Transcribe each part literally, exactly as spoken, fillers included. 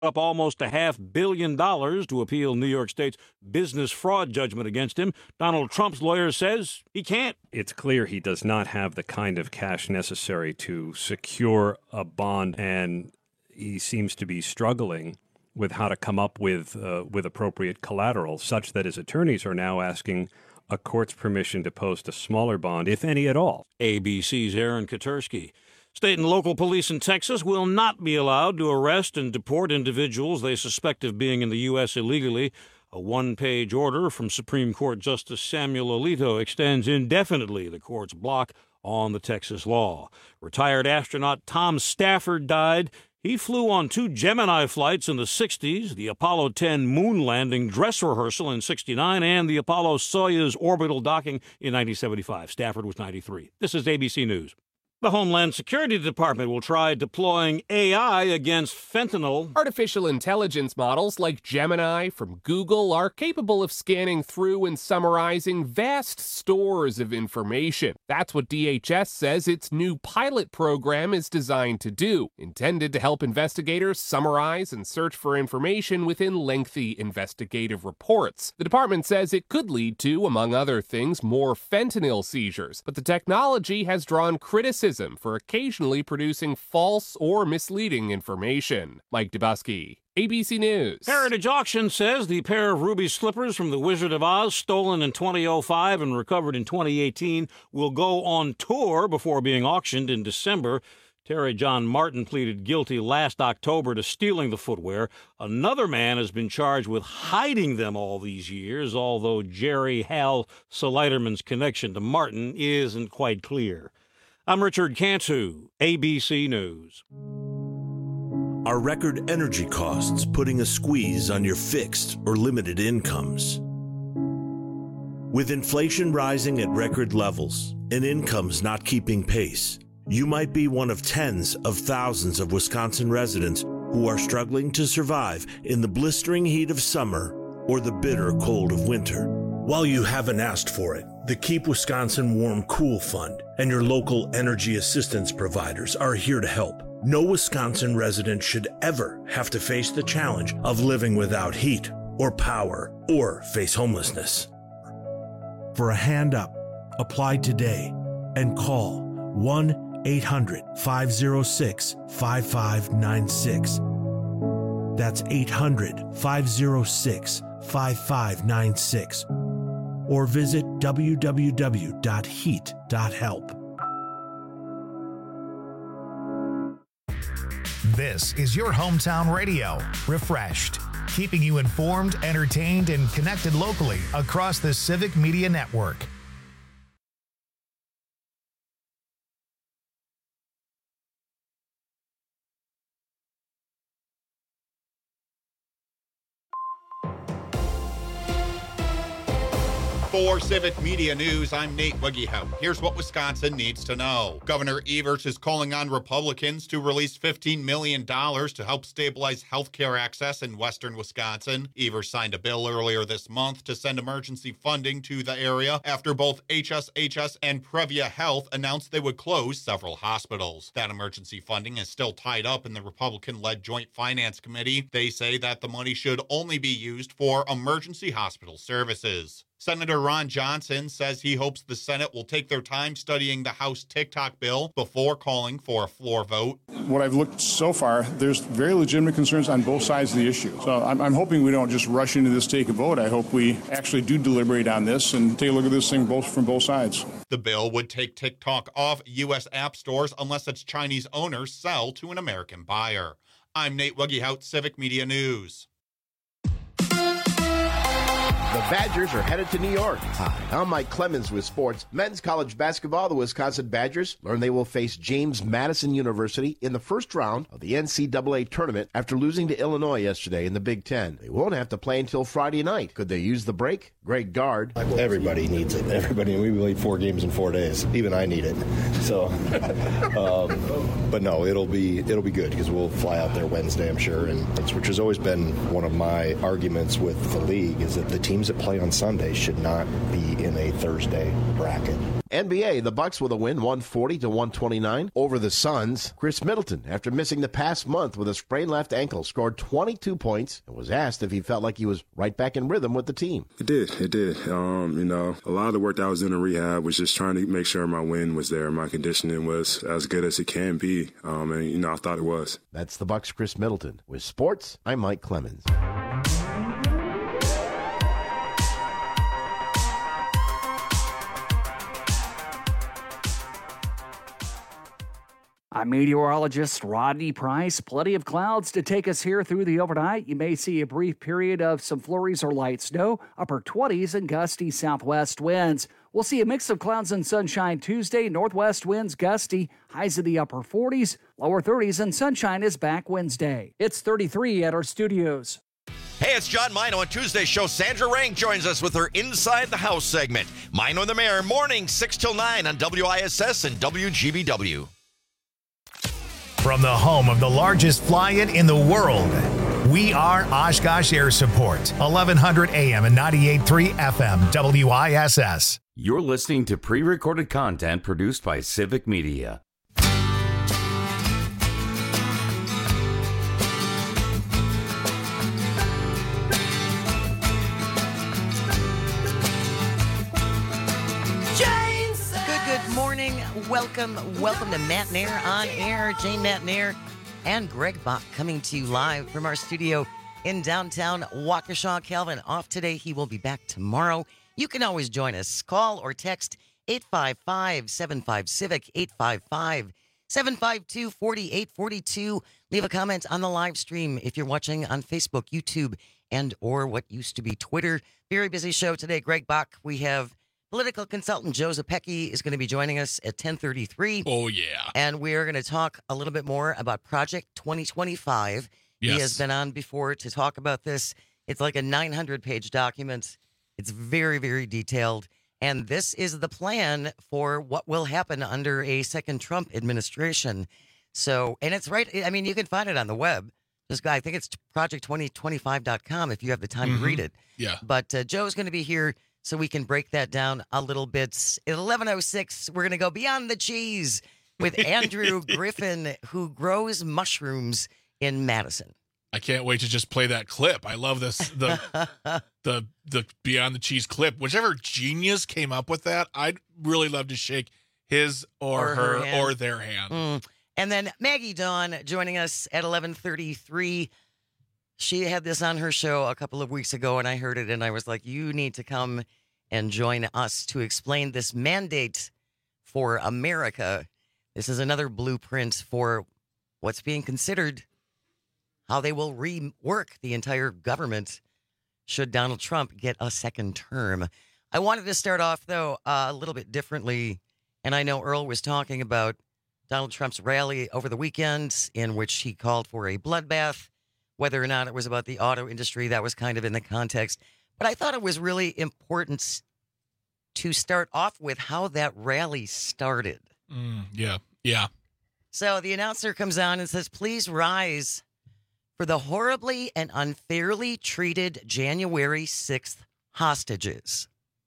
up almost a half billion dollars to appeal New York State's business fraud judgment against him. Donald Trump's lawyer says he can't. It's clear he does not have the kind of cash necessary to secure a bond, and he seems to be struggling with how to come up with uh, with appropriate collateral, such that his attorneys are now asking a court's permission to post a smaller bond, if any at all. A B C's Aaron Katersky. State and local police in Texas will not be allowed to arrest and deport individuals they suspect of being in the U S illegally. A one-page order from Supreme Court Justice Samuel Alito extends indefinitely the court's block on the Texas law. Retired astronaut Tom Stafford died. He flew on two Gemini flights in the sixties, the Apollo ten moon landing dress rehearsal in sixty-nine, and the Apollo Soyuz orbital docking in nineteen seventy-five. Stafford was ninety-three. This is A B C News. The Homeland Security Department will try deploying A I against fentanyl. Artificial intelligence models like Gemini from Google are capable of scanning through and summarizing vast stores of information. That's what D H S says its new pilot program is designed to do, intended to help investigators summarize and search for information within lengthy investigative reports. The department says it could lead to, among other things, more fentanyl seizures, but the technology has drawn criticism for occasionally producing false or misleading information. Mike Dubusky, A B C News. Heritage Auction says the pair of ruby slippers from the Wizard of Oz, stolen in two thousand five and recovered in twenty eighteen, will go on tour before being auctioned in December. Terry John Martin pleaded guilty last October to stealing the footwear. Another man has been charged with hiding them all these years, although Jerry Hal Soliderman's connection to Martin isn't quite clear. I'm Richard Cantu, A B C News. Are record energy costs putting a squeeze on your fixed or limited incomes? With inflation rising at record levels and incomes not keeping pace, you might be one of tens of thousands of Wisconsin residents who are struggling to survive in the blistering heat of summer or the bitter cold of winter. While you haven't asked for it, the Keep Wisconsin Warm Cool Fund and your local energy assistance providers are here to help. No Wisconsin resident should ever have to face the challenge of living without heat or power or face homelessness. For a hand up, apply today and call one eight hundred, five oh six, five five nine six. That's eight hundred, five oh six, five five nine six. Or visit w w w dot heat dot help. This is your hometown radio, Refreshed, keeping you informed, entertained, and connected locally across the Civic Media Network. For Civic Media News, I'm Nate Wiggyhout. Here's what Wisconsin needs to know. Governor Evers is calling on Republicans to release fifteen million dollars to help stabilize healthcare access in western Wisconsin. Evers signed a bill earlier this month to send emergency funding to the area after both H S H S and Previa Health announced they would close several hospitals. That emergency funding is still tied up in the Republican-led Joint Finance Committee. They say that the money should only be used for emergency hospital services. Senator Ron Johnson says he hopes the Senate will take their time studying the House TikTok bill before calling for a floor vote. What I've looked so far, there's very legitimate concerns on both sides of the issue. So I'm, I'm hoping we don't just rush into this, take a vote. I hope we actually do deliberate on this and take a look at this thing both from both sides. The bill would take TikTok off U S app stores unless its Chinese owners sell to an American buyer. I'm Nate Wiggyhout, Civic Media News. The Badgers are headed to New York. Hi, I'm Mike Clemens with sports. Men's college basketball, the Wisconsin Badgers learn they will face James Madison University in the first round of the N C double A tournament after losing to Illinois yesterday in the Big Ten. They won't have to play until Friday night. Could they use the break? Greg Gard. Everybody needs it. Everybody. We played four games in four days. Even I need it. So, um, but no, it'll be it'll be good because we'll fly out there Wednesday, I'm sure, and which has always been one of my arguments with the league is that the teams that play on Sunday should not be in a Thursday bracket. N B A, the Bucks with a win, one forty to one twenty-nine over the Suns. Chris Middleton, after missing the past month with a sprained left ankle, scored twenty-two points and was asked if he felt like he was right back in rhythm with the team. It did. It did. Um, you know, a lot of the work that I was doing in rehab was just trying to make sure my wind was there, my conditioning was as good as it can be, um, and, you know, I thought it was. That's the Bucks' Chris Middleton. With sports, I'm Mike Clemens. I'm meteorologist Rodney Price. Plenty of clouds to take us here through the overnight. You may see a brief period of some flurries or light snow, upper twenties and gusty southwest winds. We'll see a mix of clouds and sunshine Tuesday. Northwest winds gusty, highs in the upper forties, lower thirties, and sunshine is back Wednesday. It's thirty-three at our studios. Hey, it's John Mino. On Tuesday's show, Sandra Rank joins us with her Inside the House segment. Mino and the Mayor, morning six till nine on W I S S and W G B W. From the home of the largest fly-in in the world, we are Oshkosh Air Support, eleven hundred A M and ninety-eight point three F M, W I S S. You're listening to pre-recorded content produced by Civic Media. Welcome, welcome to Matt Nair on Air. Jane Matt Nair and Greg Bach coming to you live from our studio in downtown Waukesha. Calvin off today. He will be back tomorrow. You can always join us. Call or text eight five five, seven five, CIVIC, eight five five, seven five two, four eight four two. Leave a comment on the live stream if you're watching on Facebook, YouTube, and or what used to be Twitter. Very busy show today. Greg Bach, we have political consultant Joe Zepecki is going to be joining us at ten thirty-three. Oh, yeah. And we're going to talk a little bit more about Project twenty twenty-five. Yes. He has been on before to talk about this. It's like a nine hundred page document. It's very, very detailed. And this is the plan for what will happen under a second Trump administration. So, and it's right. I mean, you can find it on the web. This guy, I think it's project twenty twenty-five dot com if you have the time mm-hmm. to read it. Yeah. But uh, Joe's going to be here so we can break that down a little bit. At eleven oh six, we're going to go beyond the cheese with Andrew Griffin, who grows mushrooms in Madison. I can't wait to just play that clip. I love this, the the the Beyond the Cheese clip. Whichever genius came up with that, I'd really love to shake his or, Or her, her hand. or their hand. Mm. And then Maggie Dawn joining us at eleven thirty-three. She had this on her show a couple of weeks ago, and I heard it, and I was like, you need to come and join us to explain this mandate for America. This is another blueprint for what's being considered how they will rework the entire government should Donald Trump get a second term. I wanted to start off, though, uh, a little bit differently, and I know Earl was talking about Donald Trump's rally over the weekend in which he called for a bloodbath. Whether or not it was about the auto industry, that was kind of in the context. But I thought it was really important to start off with how that rally started. Mm, yeah, yeah. So the announcer comes on and says, please rise for the horribly and unfairly treated January sixth hostages.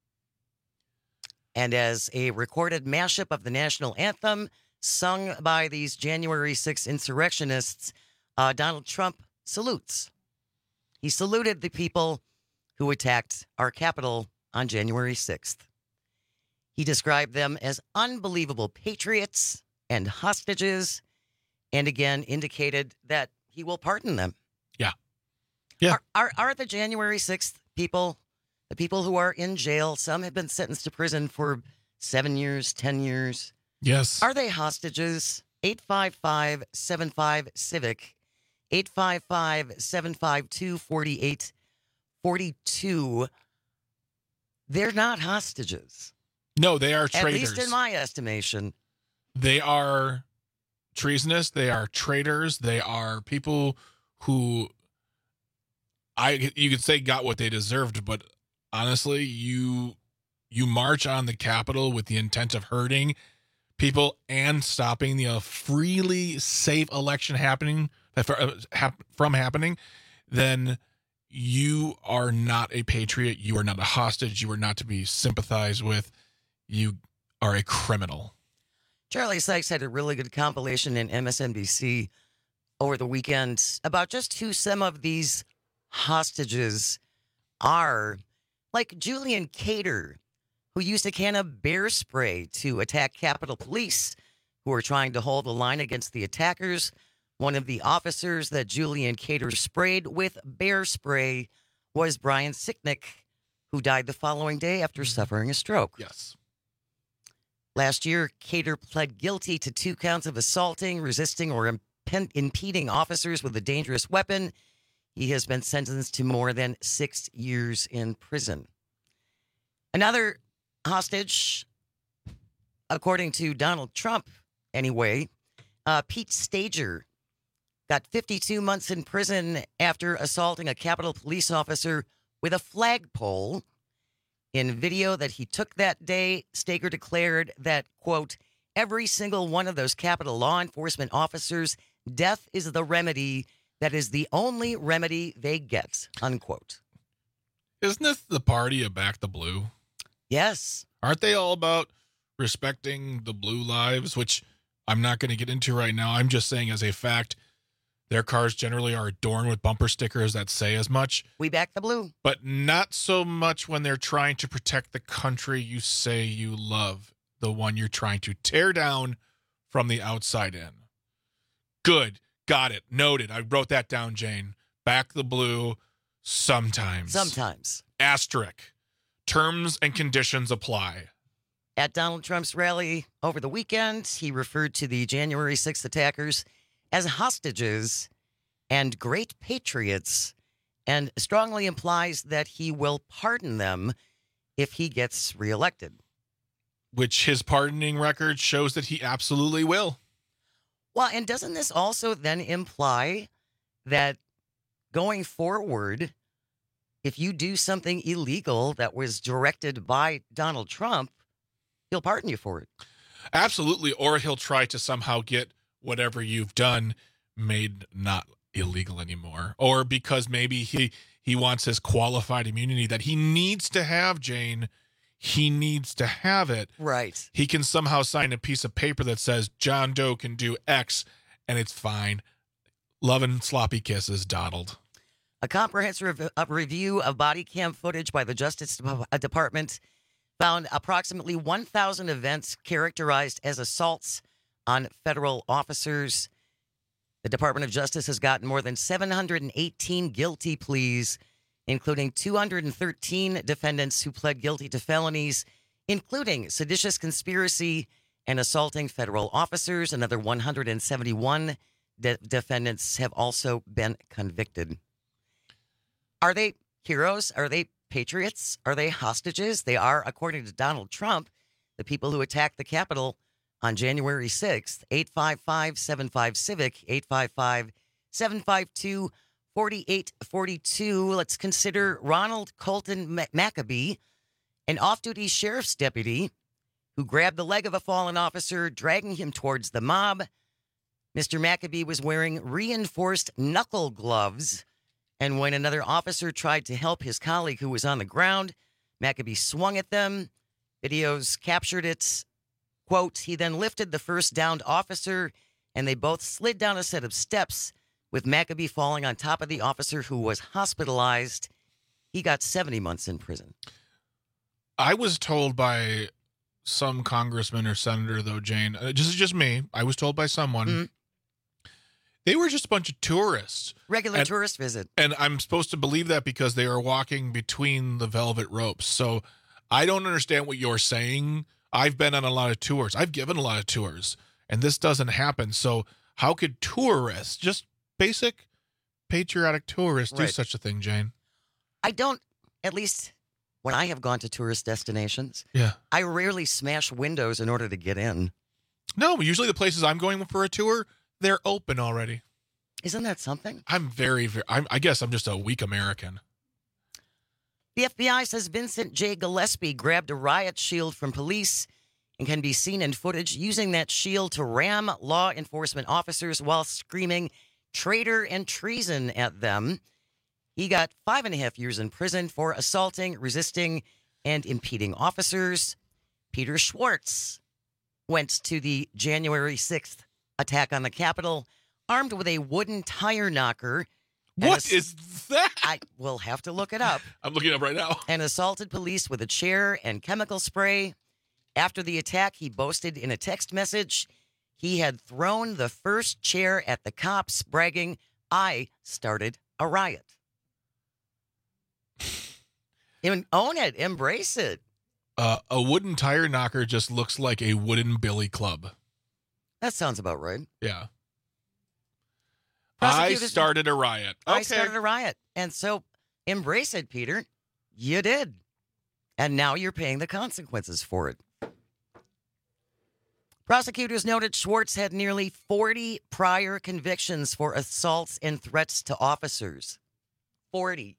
And as a recorded mashup of the national anthem sung by these January sixth insurrectionists, uh, Donald Trump salutes. He saluted the people who attacked our Capitol on January sixth. He described them as unbelievable patriots and hostages, and again indicated that he will pardon them. Yeah. Yeah. Are, are, are the January sixth people, the people who are in jail, some have been sentenced to prison for seven years, ten years. Yes. Are they hostages? eight five five, seven five, CIVIC. eight five five, seven five two, four eight four two. They're not hostages. No, they are traitors. At least in my estimation. They are treasonous. They are traitors. They are people who, I you could say, got what they deserved. But honestly, you you march on the Capitol with the intent of hurting people and stopping the uh, freely safe election happening from happening, then you are not a patriot. You are not a hostage. You are not to be sympathized with. You are a criminal. Charlie Sykes had a really good compilation in M S N B C over the weekend about just who some of these hostages are. Like Julian Cater, who used a can of bear spray to attack Capitol Police, who were trying to hold the line against the attackers. One of the officers that Julian Cater sprayed with bear spray was Brian Sicknick, who died the following day after suffering a stroke. Yes. Last year, Cater pled guilty to two counts of assaulting, resisting, or imp- impeding officers with a dangerous weapon. He has been sentenced to more than six years in prison. Another hostage, according to Donald Trump, anyway, uh, Pete Stager got fifty-two months in prison after assaulting a Capitol Police officer with a flagpole. In video that he took that day, Stager declared that, quote, every single one of those Capitol law enforcement officers, death is the remedy. That is the only remedy they get, unquote. Isn't this the party of Back the Blue? Yes. Aren't they all about respecting the blue lives, which I'm not going to get into right now. I'm just saying as a fact, their cars generally are adorned with bumper stickers that say as much. We back the blue. But not so much when they're trying to protect the country you say you love, the one you're trying to tear down from the outside in. Good. Got it. Noted. I wrote that down, Jane. Back the blue sometimes. Sometimes. Asterisk. Terms and conditions apply. At Donald Trump's rally over the weekend, he referred to the January sixth attackers as hostages and great patriots, and strongly implies that he will pardon them if he gets reelected. Which his pardoning record shows that he absolutely will. Well, and doesn't this also then imply that going forward, if you do something illegal that was directed by Donald Trump, he'll pardon you for it? Absolutely. Or he'll try to somehow get whatever you've done made not illegal anymore. Or because maybe he, he wants his qualified immunity that he needs to have, Jane. He needs to have it. Right. He can somehow sign a piece of paper that says John Doe can do X and it's fine. Love and sloppy kisses, Donald. A comprehensive uh, review of body cam footage by the Justice Department found approximately one thousand events characterized as assaults on federal officers. The Department of Justice has gotten more than seven hundred eighteen guilty pleas, including two hundred thirteen defendants who pled guilty to felonies, including seditious conspiracy and assaulting federal officers. Another one hundred seventy-one de- defendants have also been convicted. Are they heroes? Are they patriots? Are they hostages? They are, according to Donald Trump, the people who attacked the Capitol on January sixth. eight five five, seven five, CIVIC, eight five five, seven five two, four eight four two. Let's consider Ronald Colton Maccabee, an off-duty sheriff's deputy who grabbed the leg of a fallen officer, dragging him towards the mob. Mister Maccabee was wearing reinforced knuckle gloves, and when another officer tried to help his colleague who was on the ground, Maccabee swung at them. Videos captured it. Quote, he then lifted the first downed officer, and they both slid down a set of steps, with Maccabee falling on top of the officer who was hospitalized. He got seventy months in prison. I was told by some congressman or senator, though, Jane, uh, this is just me. I was told by someone, mm-hmm. They were just a bunch of tourists. Regular and, tourist visit. And I'm supposed to believe that because they are walking between the velvet ropes. So I don't understand what you're saying. I've been on a lot of tours. I've given a lot of tours, and this doesn't happen. So how could tourists, just basic patriotic tourists, right. do such a thing, Jane? I don't, at least when I have gone to tourist destinations, yeah, I rarely smash windows in order to get in. No, usually the places I'm going for a tour, they're open already. Isn't that something? I'm very, very, I'm, I guess I'm just a weak American. The F B I says Vincent J. Gillespie grabbed a riot shield from police and can be seen in footage using that shield to ram law enforcement officers while screaming traitor and treason at them. He got five and a half years in prison for assaulting, resisting, and impeding officers. Peter Schwartz went to the January sixth attack on the Capitol armed with a wooden tire knocker. What is that? I will have to look it up. I'm looking it up right now. And assaulted police with a chair and chemical spray. After the attack, he boasted in a text message he had thrown the first chair at the cops, bragging, "I started a riot." Even own it, embrace it. Uh, a wooden tire knocker just looks like a wooden billy club. That sounds about right. Yeah. I started a riot. Okay. I started a riot. And so embrace it, Peter. You did. And now you're paying the consequences for it. Prosecutors noted Schwartz had nearly forty prior convictions for assaults and threats to officers. forty.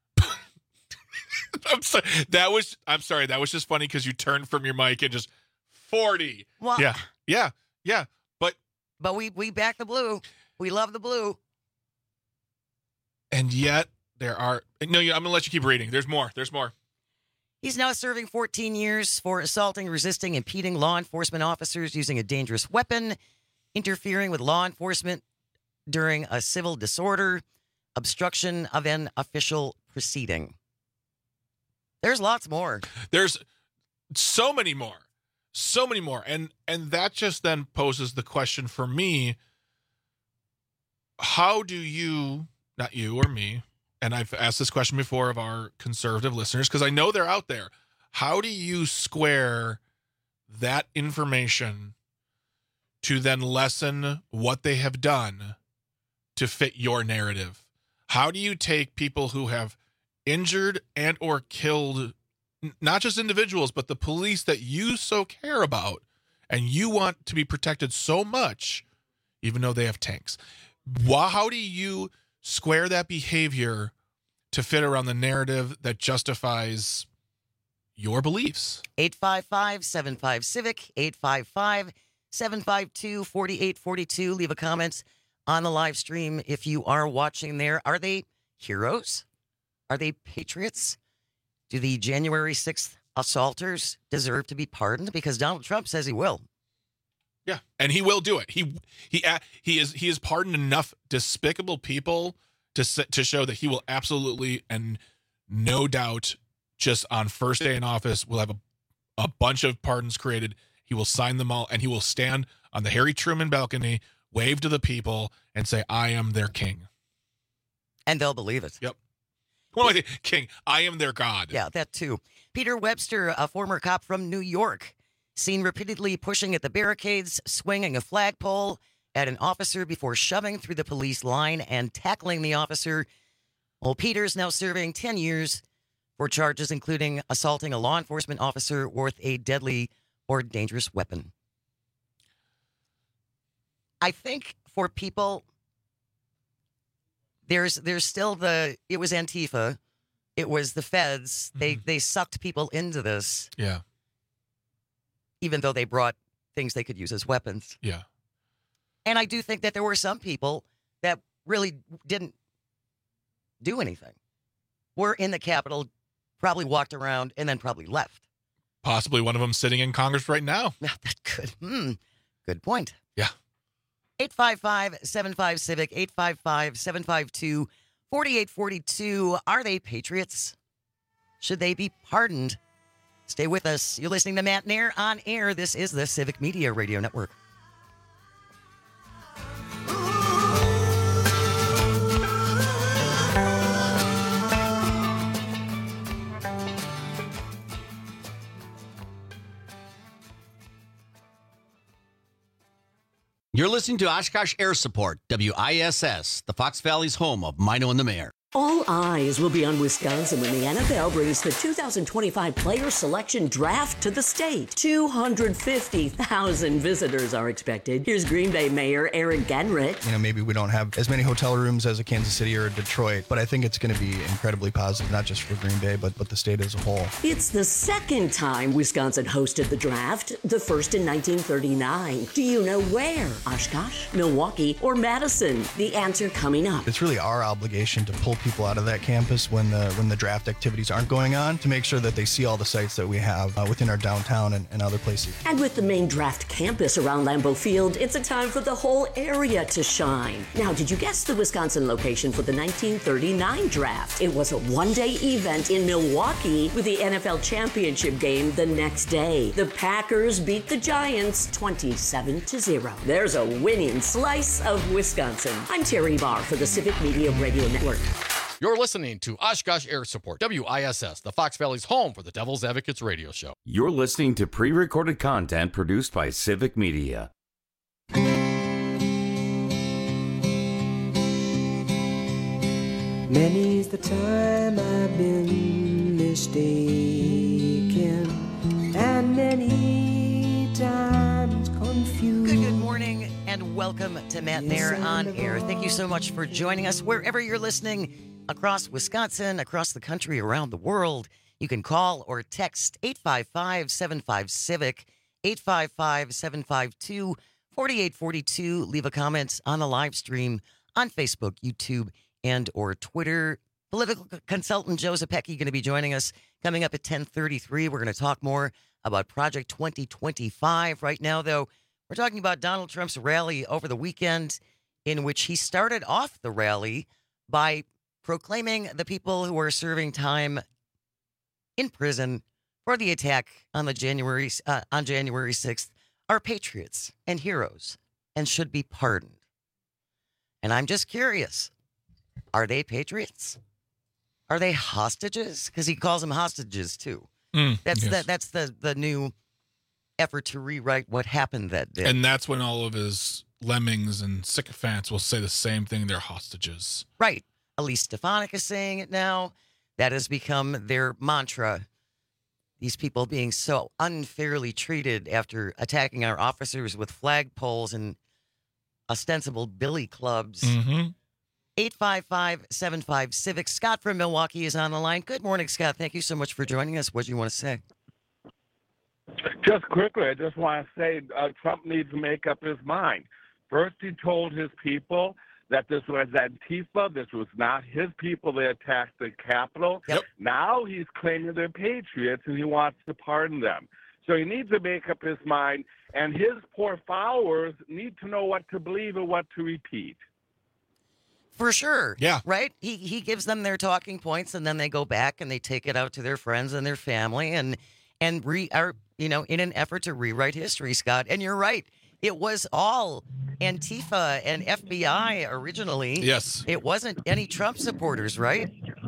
I'm sorry. That was I'm sorry. That was just funny because you turned from your mic and just forty. Well, yeah. Yeah. Yeah. But But we we back the blue. We love the blue. And yet there are no, I'm gonna let you keep reading. There's more. There's more. He's now serving fourteen years for assaulting, resisting, impeding law enforcement officers using a dangerous weapon, interfering with law enforcement during a civil disorder, obstruction of an official proceeding. There's lots more. There's so many more. So many more. And and that just then poses the question for me, how do you, not you or me, and I've asked this question before of our conservative listeners, because I know they're out there. How do you square that information to then lessen what they have done to fit your narrative? How do you take people who have injured and or killed not just individuals, but the police that you so care about and you want to be protected so much, even though they have tanks? How do you square that behavior to fit around the narrative that justifies your beliefs? eight five five, seven five, CIVIC, eight five five, seven five two, four eight four two. Leave a comment on the live stream if you are watching there. Are they heroes? Are they patriots? Do the January sixth assaulters deserve to be pardoned? Because Donald Trump says he will. Yeah, and he will do it. He he he is he has pardoned enough despicable people to to show that he will absolutely and no doubt, just on first day in office, will have a, a bunch of pardons created. He will sign them all, and he will stand on the Harry Truman balcony, wave to the people, and say, "I am their king." And they'll believe it. Yep. Well, I think, king, I am their God. Yeah, that too. Peter Webster, a former cop from New York, seen repeatedly pushing at the barricades, swinging a flagpole at an officer before shoving through the police line and tackling the officer. Well, Peter's now serving ten years for charges including assaulting a law enforcement officer with a deadly or dangerous weapon. I think for people, there's there's still the, it was Antifa, it was the feds, mm-hmm. they they sucked people into this. Yeah. Even though they brought things they could use as weapons. Yeah. And I do think that there were some people that really didn't do anything. Were in the Capitol, probably walked around, and then probably left. Possibly one of them sitting in Congress right now. That could. Hmm. Good point. Yeah. eight five five, seven five, CIVIC, eight five five, seven five two, four eight four two. Are they patriots? Should they be pardoned? Stay with us. You're listening to Matt Nair on air. This is the Civic Media Radio Network. You're listening to Oshkosh Air Support, W I S S, the Fox Valley's home of Mino and the Mayor. All eyes will be on Wisconsin when the N F L brings the two thousand twenty-five player selection draft to the state. two hundred fifty thousand visitors are expected. Here's Green Bay Mayor Eric Genrich. You know, maybe we don't have as many hotel rooms as a Kansas City or a Detroit, but I think it's going to be incredibly positive, not just for Green Bay, but, but the state as a whole. It's the second time Wisconsin hosted the draft, the first in nineteen thirty-nine. Do you know where? Oshkosh, Milwaukee, or Madison? The answer coming up. It's really our obligation to pull people out of that campus when the when the draft activities aren't going on, to make sure that they see all the sites that we have uh, within our downtown and, and other places. And with the main draft campus around Lambeau Field, it's a time for the whole area to shine. Now, did you guess the Wisconsin location for the nineteen thirty-nine draft? It was a one-day event in Milwaukee with the N F L championship game the next day. The Packers beat the Giants twenty-seven to zero. There's a winning slice of Wisconsin. I'm Terry Barr for the Civic Media Radio Network. You're listening to Oshkosh Air Support, W I S S, the Fox Valley's home for the Devil's Advocates radio show. You're listening to pre-recorded content produced by Civic Media. Many's the time I've been mistaken, and many times confused. Good, good morning, and welcome to Matt Mayer on Air. Thank you so much for joining us wherever you're listening across Wisconsin, across the country, around the world. You can call or text eight five five, seven five, CIVIC, eight five five, seven five two, four eight four two. Leave a comment on the live stream on Facebook, YouTube, and or Twitter. Political consultant Joe Zepecki going to be joining us coming up at ten thirty-three. We're going to talk more about Project twenty twenty-five. Right now, though, we're talking about Donald Trump's rally over the weekend, in which he started off the rally by proclaiming the people who are serving time in prison for the attack on the January uh, on January sixth are patriots and heroes and should be pardoned. And I'm just curious, are they patriots? Are they hostages? Because he calls them hostages too. Mm, that's yes. the that's the the new effort to rewrite what happened that day. And that's when all of his lemmings and sycophants will say the same thing. They're hostages. Right. Elise Stefanik is saying it now. That has become their mantra. These people being so unfairly treated after attacking our officers with flagpoles and ostensible billy clubs. Mm-hmm. eight five five, seven five, CIVIC. Scott from Milwaukee is on the line. Good morning, Scott. Thank you so much for joining us. What do you want to say? Just quickly, I just want to say uh, Trump needs to make up his mind. First, he told his people that this was Antifa. This was not his people that attacked the Capitol. Yep. Now he's claiming they're patriots, and he wants to pardon them. So he needs to make up his mind, and his poor followers need to know what to believe and what to repeat. For sure. Yeah. Right? He he gives them their talking points, and then they go back and they take it out to their friends and their family and and re are you know in an effort to rewrite history, Scott. And you're right. It was all Antifa and F B I originally. Yes. It wasn't any Trump supporters, right?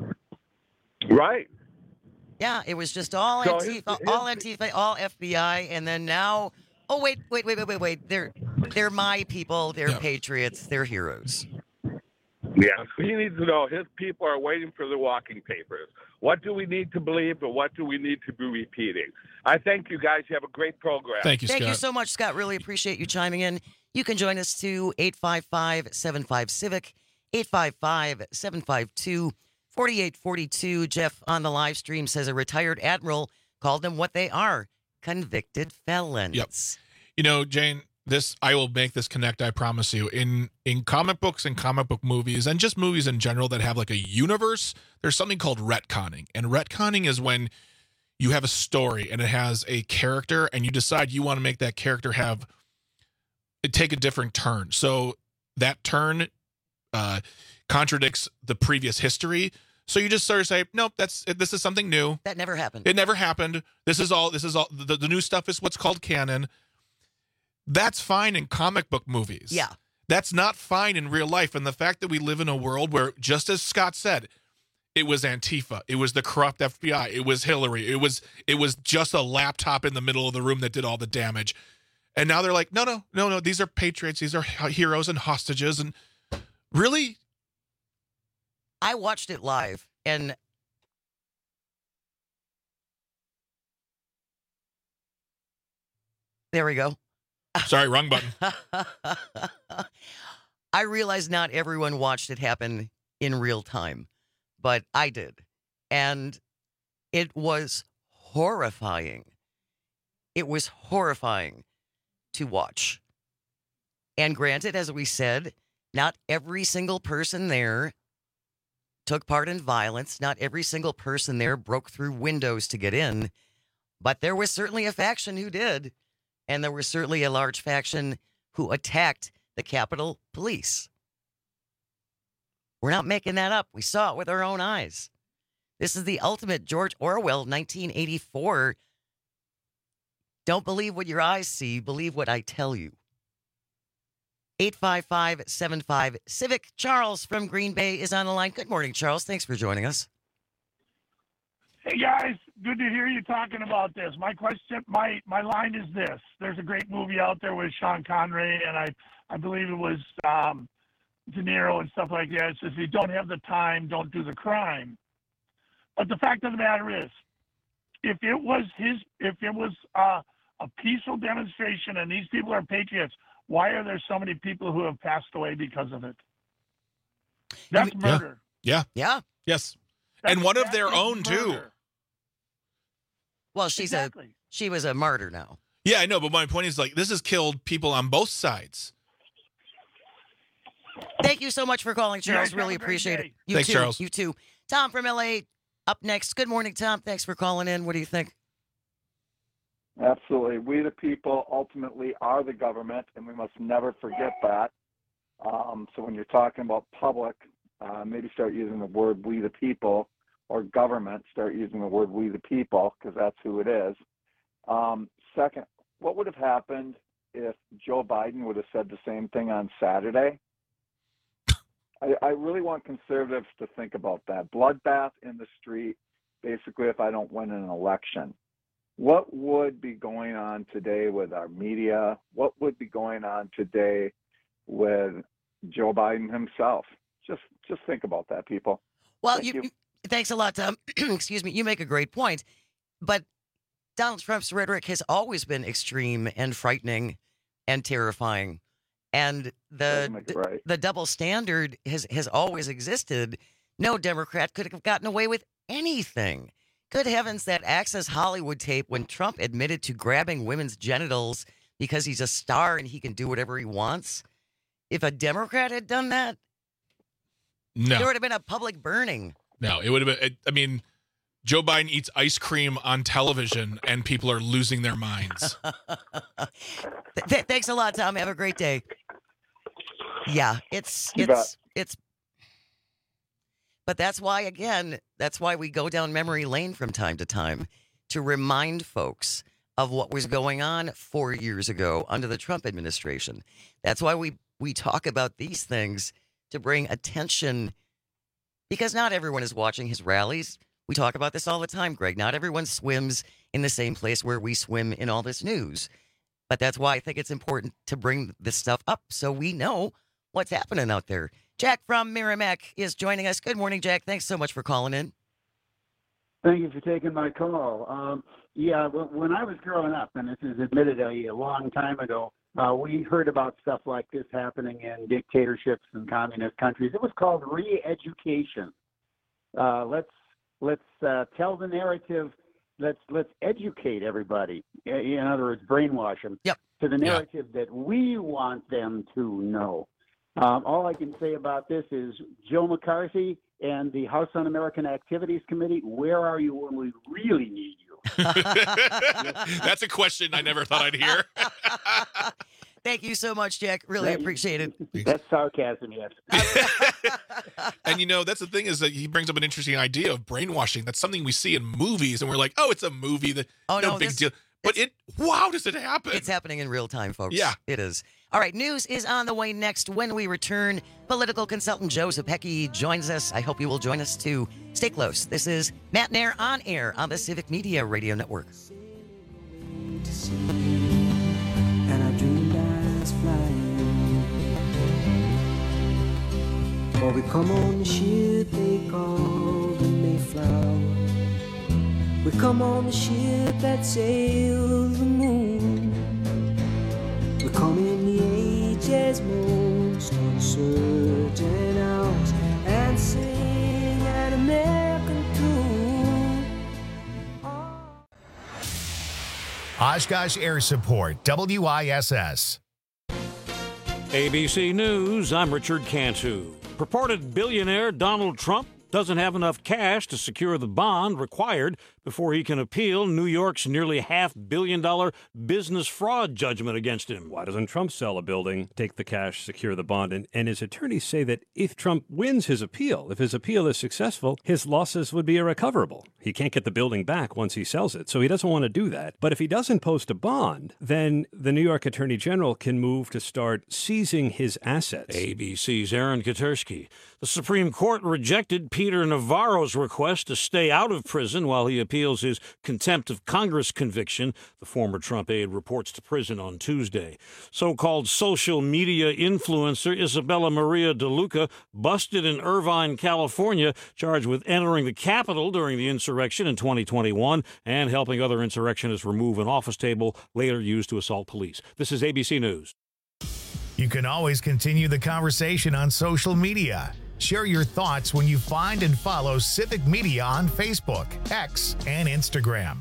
Right. Yeah, it was just all So Antifa, his- his- all Antifa, all F B I, and then now, oh wait, wait, wait, wait, wait, wait. They're they're my people. They're Yeah. patriots. They're heroes. Yes, he needs to know his people are waiting for the walking papers. What do we need to believe, and what do we need to be repeating? I thank you guys. You have a great program. Thank you, Thank Scott. you so much, Scott. Really appreciate you chiming in. You can join us too, eight five five, seven five, CIVIC, eight five five, seven five two, four eight four two. Jeff on the live stream says a retired admiral called them what they are, convicted felons. Yep. You know, Jane, this I will make this connect, I promise you. In in comic books and comic book movies and just movies in general that have like a universe, there's something called retconning. And retconning is when you have a story and it has a character and you decide you want to make that character have take a different turn. So that turn uh, contradicts the previous history. So you just sort of say, nope, that's this is something new. That never happened. It never happened. This is all. This is all. The, the new stuff is what's called canon. That's fine in comic book movies. Yeah. That's not fine in real life. And the fact that we live in a world where, just as Scott said, it was Antifa, it was the corrupt F B I, it was Hillary, it was it was just a laptop in the middle of the room that did all the damage. And now they're like, no, no, no, no, these are patriots, these are heroes and hostages. And really? I watched it live, and there we go. Sorry, wrong button. I realize not everyone watched it happen in real time, but I did. And it was horrifying. It was horrifying to watch. And granted, as we said, not every single person there took part in violence. Not every single person there broke through windows to get in, but there was certainly a faction who did, and there was certainly a large faction who attacked the Capitol Police. We're not making that up. We saw it with our own eyes. This is the ultimate George Orwell, nineteen eighty-four. Don't believe what your eyes see. Believe what I tell you. eight five five, seven five, Civic. Charles from Green Bay is on the line. Good morning, Charles. Thanks for joining us. Hey, guys. Good to hear you talking about this. My question, my, my line is this. There's a great movie out there with Sean Connery, and I, I believe it was um, De Niro and stuff like that. It says, if you don't have the time, don't do the crime. But the fact of the matter is, if it was his, if it was uh, a peaceful demonstration and these people are patriots, why are there so many people who have passed away because of it? That's yeah. murder. Yeah. Yeah. Yes. That's, and one of their own, murder. too. Well, she's exactly. a she was a martyr now. Yeah, I know, but my point is, like, this has killed people on both sides. Thank you so much for calling, Charles. Yeah, really appreciate day. it. You Thanks, too. Charles. You too. Tom from L A up next. Good morning, Tom. Thanks for calling in. What do you think? Absolutely. We, the people, ultimately are the government, and we must never forget that. Um, so when you're talking about public, uh, maybe start using the word we, the people, or government, start using the word we, the people, because that's who it is. Um, second, what would have happened if Joe Biden would have said the same thing on Saturday? I, I really want conservatives to think about that. Bloodbath in the street, basically, if I don't win an election. What would be going on today with our media? What would be going on today with Joe Biden himself? Just just think about that, people. Well, Thank you, you. thanks a lot, Tom. Excuse me. You make a great point. But Donald Trump's rhetoric has always been extreme and frightening and terrifying. And the right. the double standard has, has always existed. No Democrat could have gotten away with anything. Good heavens, that Access Hollywood tape when Trump admitted to grabbing women's genitals because he's a star and he can do whatever he wants. If a Democrat had done that, No. there would have been a public burning. No, it would have been, I mean, Joe Biden eats ice cream on television and people are losing their minds. Th- thanks a lot, Tom. Have a great day. Yeah, it's You it's it's but that's why, again, that's why we go down memory lane from time to time to remind folks of what was going on four years ago under the Trump administration. That's why we we talk about these things to bring attention, because not everyone is watching his rallies. We talk about this all the time, Greg. Not everyone swims in the same place where we swim in all this news. But that's why I think it's important to bring this stuff up so we know what's happening out there. Jack from Merrimack is joining us. Good morning, Jack. Thanks so much for calling in. Thank you for taking my call. Um, yeah, when I was growing up, and this is admittedly a long time ago, uh, we heard about stuff like this happening in dictatorships and communist countries. It was called re-education. Uh, let's let's uh, tell the narrative. Let's let's educate everybody. In other words, brainwash them yep. to the narrative that we want them to know. Um, all I can say about this is Joe McCarthy and the House Un-American Activities Committee, where are you when we really need you? That's a question I never thought I'd hear. Thank you so much, Jack. Really That- appreciate it. That's sarcasm, yes. And, you know, that's the thing is that he brings up an interesting idea of brainwashing. That's something we see in movies, and we're like, oh, it's a movie. That, Oh, no, no, big this- deal. But it, wow, does it happen? It's happening in real time, folks. Yeah. It is. All right, news is on the way next. When we return, political consultant Joe Zepecki joins us. I hope you will join us too. Stay close. This is Matt Nair on air on the Civic Media Radio Network. And I dreamed I was flying. For we come on the ship they call the Mayflower. We come on the ship that sails the moon. We come in the age's most uncertain hours and sing an American tune. Oshkosh Air Support, W I S S. A B C News, I'm Richard Cantu. Purported billionaire Donald Trump doesn't have enough cash to secure the bond required before he can appeal New York's nearly half billion dollar business fraud judgment against him. Why doesn't Trump sell a building, take the cash, secure the bond? And, and his attorneys say that if Trump wins his appeal, if his appeal is successful, his losses would be irrecoverable. He can't get the building back once he sells it, so he doesn't want to do that. But if he doesn't post a bond, then the New York Attorney General can move to start seizing his assets. A B C's Aaron Katersky. The Supreme Court rejected Peter Navarro's request to stay out of prison while he appeals his contempt of Congress conviction. The former Trump aide reports to prison on Tuesday. So-called social media influencer Isabella Maria DeLuca busted in Irvine, California, charged with entering the Capitol during the insurrection in twenty twenty-one and helping other insurrectionists remove an office table later used to assault police. This is A B C News. You can always continue the conversation on social media. Share your thoughts when you find and follow Civic Media on Facebook, X, and Instagram.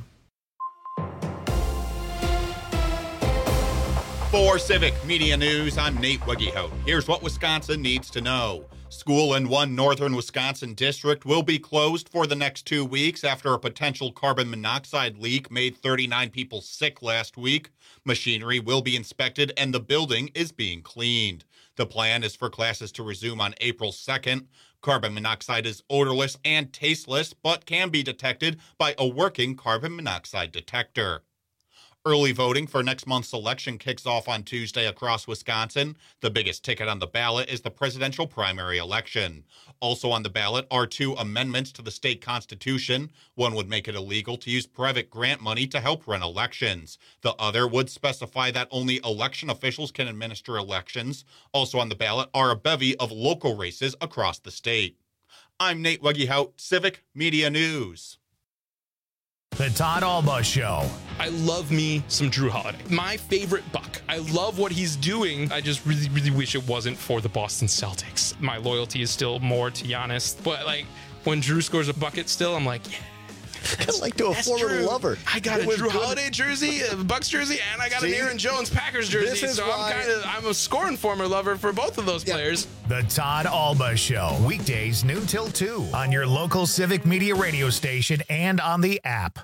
For Civic Media News, I'm Nate Weggehout. Here's what Wisconsin needs to know. School in one northern Wisconsin district will be closed for the next two weeks after a potential carbon monoxide leak made thirty-nine people sick last week. Machinery will be inspected and the building is being cleaned. The plan is for classes to resume on April second. Carbon monoxide is odorless and tasteless, but can be detected by a working carbon monoxide detector. Early voting for next month's election kicks off on Tuesday across Wisconsin. The biggest ticket on the ballot is the presidential primary election. Also on the ballot are two amendments to the state constitution. One would make it illegal to use private grant money to help run elections. The other would specify that only election officials can administer elections. Also on the ballot are a bevy of local races across the state. I'm Nate Weggehout, Civic Media News. The Todd Alba Show. I love me some Drew Holiday. My favorite Buck. I love what he's doing. I just really, really wish it wasn't for the Boston Celtics. My loyalty is still more to Giannis. But, like, when Drew scores a bucket still, I'm like, yeah. Kind of like to a former Drew. lover. I got It a was Drew good. Holiday jersey, a Bucks jersey, and I got See? an Aaron Jones Packers jersey. This is so why- I'm kind of I'm a scoring former lover for both of those players. The Todd Alba Show. Weekdays noon till two on your local Civic Media radio station and on the app.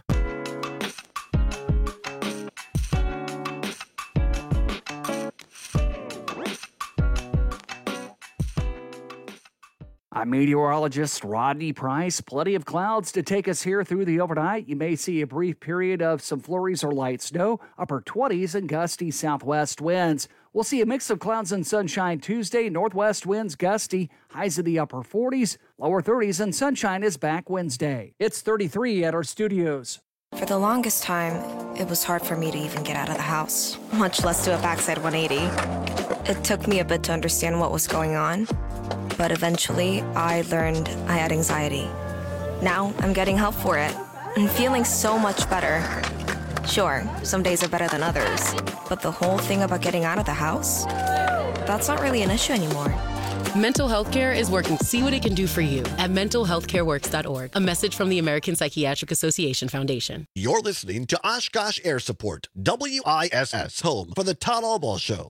I'm meteorologist Rodney Price. Plenty of clouds to take us here through the overnight. You may see a brief period of some flurries or light snow, upper twenties and gusty southwest winds. We'll see a mix of clouds and sunshine Tuesday. Northwest winds gusty, highs in the upper forties, lower thirties, and sunshine is back Wednesday. It's thirty-three at our studios. For the longest time, it was hard for me to even get out of the house, much less do a backside one eighty. It took me a bit to understand what was going on, but eventually I learned I had anxiety. Now I'm getting help for it and feeling so much better. Sure, some days are better than others, but the whole thing about getting out of the house, that's not really an issue anymore. Mental health care is working. See what it can do for you at mental health care works dot org. A message from the American Psychiatric Association Foundation. You're listening to Oshkosh Air Support, W I S S, home for the Todd Alba Show.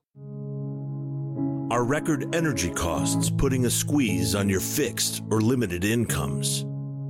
Are record energy costs putting a squeeze on your fixed or limited incomes?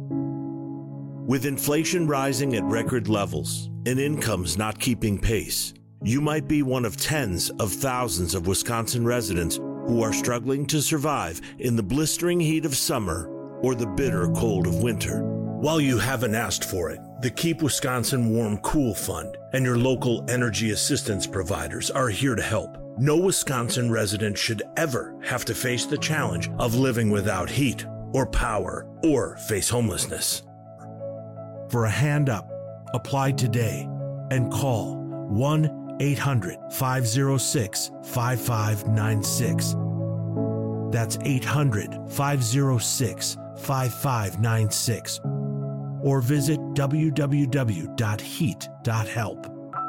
With inflation rising at record levels and incomes not keeping pace, you might be one of tens of thousands of Wisconsin residents who are struggling to survive in the blistering heat of summer or the bitter cold of winter. While you haven't asked for it, the Keep Wisconsin Warm Cool Fund and your local energy assistance providers are here to help. No Wisconsin resident should ever have to face the challenge of living without heat or power or face homelessness. For a hand up, apply today and call one eight hundred five oh six five five nine six. That's eight hundred five oh six five five nine six. Or visit w w w dot heat dot help.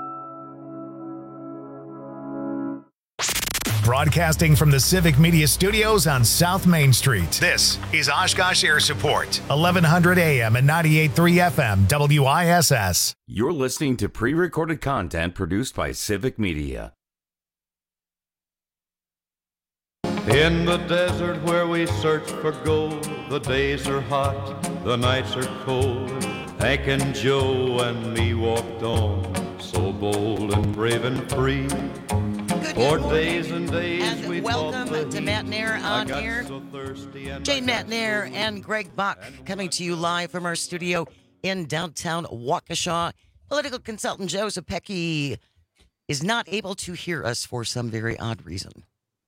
Broadcasting from the Civic Media Studios on South Main Street. This is Oshkosh Air Support, eleven hundred A M and ninety-eight point three F M, W I S S. You're listening to pre-recorded content produced by Civic Media. In the desert where we search for gold, The days are hot, the nights are cold. Hank and Joe and me walked on, so bold and brave and free. Good For morning, days and days and we welcome fought the to heat. Matt Nair I on got here. so thirsty and Jane Matt Nair and Greg Bach coming to you live from our studio in downtown Waukesha. Political consultant Joe Zepecki is not able to hear us for some very odd reason.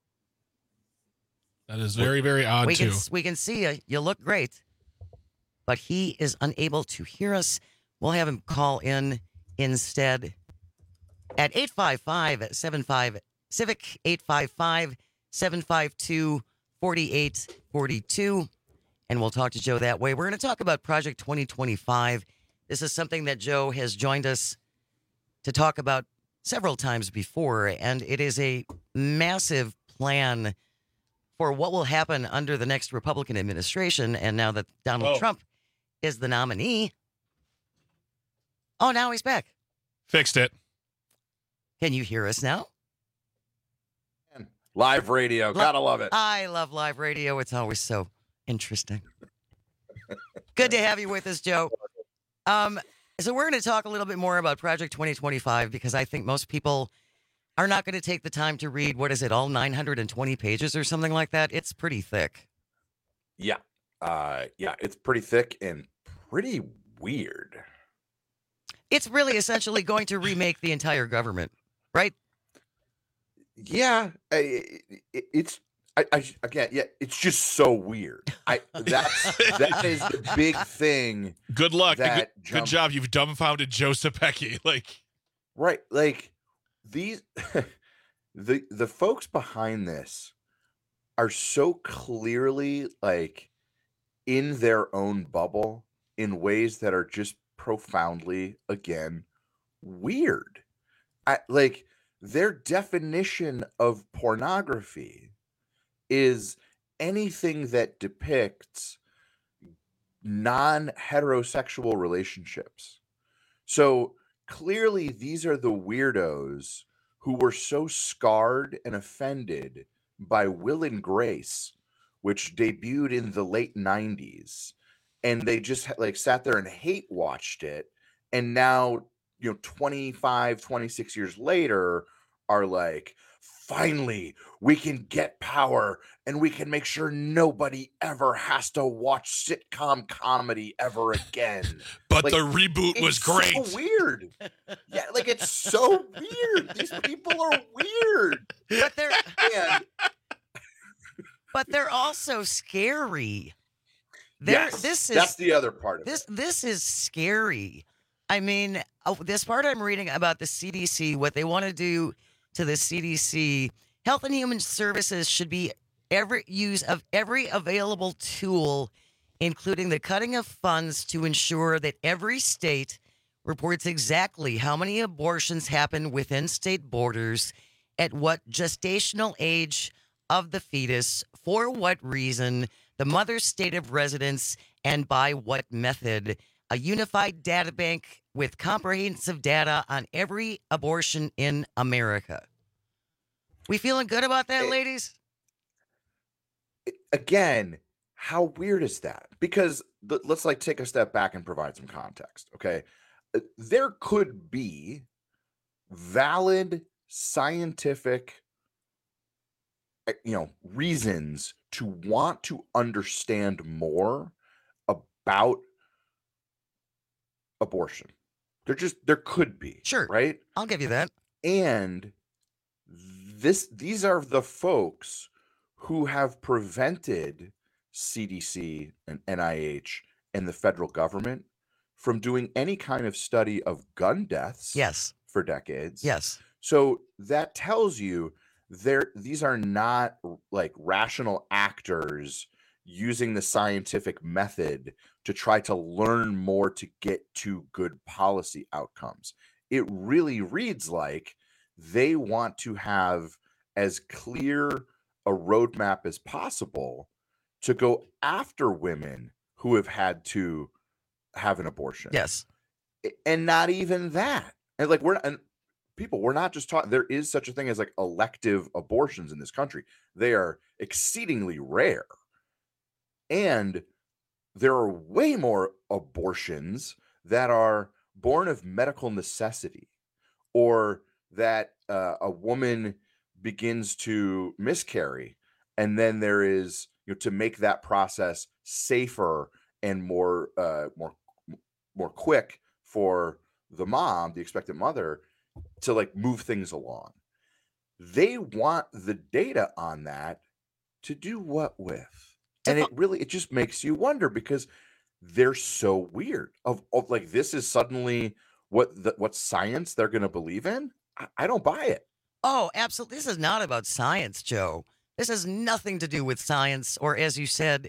That is very, very odd, we too. Can, we can see you. You look great. But he is unable to hear us. We'll have him call in instead at eight five five, seven five, Civic, eight five five, seven five two, four eight four two. And we'll talk to Joe that way. We're going to talk about Project twenty twenty-five. This is something that Joe has joined us to talk about several times before, and it is a massive plan for what will happen under the next Republican administration. And now that Donald Oh. Trump is the nominee. Oh, now he's back. Fixed it. Can you hear us now? Live radio. Li- Gotta love it. I love live radio. It's always so interesting. Good to have you with us, Joe. Um, so we're going to talk a little bit more about Project twenty twenty-five because I think most people are not going to take the time to read, what is it, all nine hundred twenty pages or something like that? It's pretty thick. Yeah. Uh, yeah, it's pretty thick and pretty weird. It's really essentially going to remake the entire government, right? Yeah, I, it, it's I, I again, yeah, it's just so weird. I that's that is the big thing. Good luck. That Good, good jump- job. You've dumbfounded Joe Zepecki. Like, Right, like these the the folks behind this are so clearly like in their own bubble in ways that are just profoundly again weird. I like their definition of pornography is anything that depicts non-heterosexual relationships. So clearly these are the weirdos who were so scarred and offended by Will and Grace, which debuted in the late nineties, and they just like sat there and hate watched it, and now, you know, twenty-five, twenty-six years later are like, finally we can get power and we can make sure nobody ever has to watch sitcom comedy ever again. but Like, the reboot was it's great. so weird. Yeah, like it's so weird. These people are weird. But they're And but they're also scary. They're, yes, this is that's the other part of this it. this is scary. I mean, oh, this part I'm reading about the C D C, what they want to do to the C D C, Health and Human Services should be every use of every available tool, including the cutting of funds to ensure that every state reports exactly how many abortions happen within state borders, at what gestational age of the fetus, for what reason, the mother's state of residence, and by what method. A unified data bank with comprehensive data on every abortion in America. We feeling good about that, ladies? Again, how weird is that? Because th- let's like take a step back and provide some context. Okay, Uh, there could be valid scientific, uh, you know, reasons to want to understand more about abortion. There just there could be, sure, right? I'll give you that. And this these are the folks who have prevented C D C and N I H and the federal government from doing any kind of study of gun deaths yes for decades. Yes. So that tells you there these are not like rational actors using the scientific method to try to learn more to get to good policy outcomes. It really reads like they want to have as clear a roadmap as possible to go after women who have had to have an abortion. Yes. And not even that. And like we're and people, we're not just talking, there is such a thing as like elective abortions in this country. They are exceedingly rare. And there are way more abortions that are born of medical necessity, or that uh, a woman begins to miscarry, and then there is, you know, to make that process safer and more uh, more more quick for the mom, the expectant mother, to like move things along. They want the data on that to do what with? And it really, it just makes you wonder, because they're so weird of, of like, this is suddenly what the, what science they're going to believe in. I, I don't buy it. Oh, absolutely. This is not about science, Joe. This has nothing to do with science, or, as you said,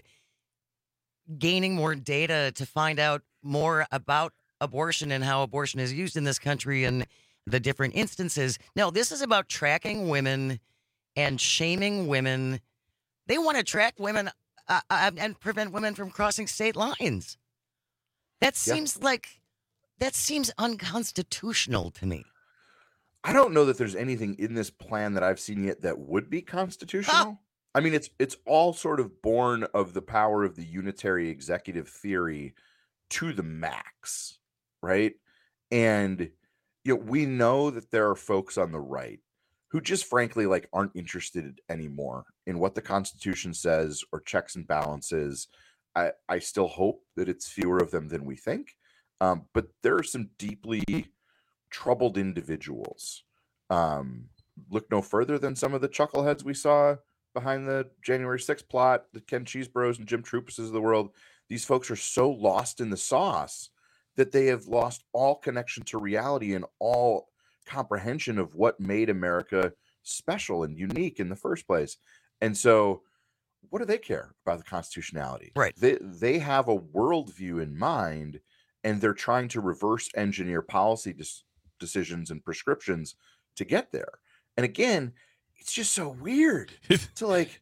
gaining more data to find out more about abortion and how abortion is used in this country and the different instances. No, this is about tracking women and shaming women. They want to track women uh, uh, and prevent women from crossing state lines. That seems yeah. like, that seems unconstitutional to me. I don't know that there's anything in this plan that I've seen yet that would be constitutional. Huh. I mean, it's it's all sort of born of the power of the unitary executive theory to the max, right? And you know, we know that there are folks on the right who just frankly like aren't interested anymore in what the Constitution says or checks and balances. I, I still hope that it's fewer of them than we think. Um, but there are some deeply troubled individuals. Um, look no further than some of the chuckleheads we saw behind the January sixth plot, the Ken Cheeseboroughs and Jim Troupuses of the world. These folks are so lost in the sauce that they have lost all connection to reality and all comprehension of what made America special and unique in the first place. And so what do they care about the constitutionality? Right. They, they have a worldview in mind, and they're trying to reverse engineer policy dis- decisions and prescriptions to get there. And again, it's just so weird to like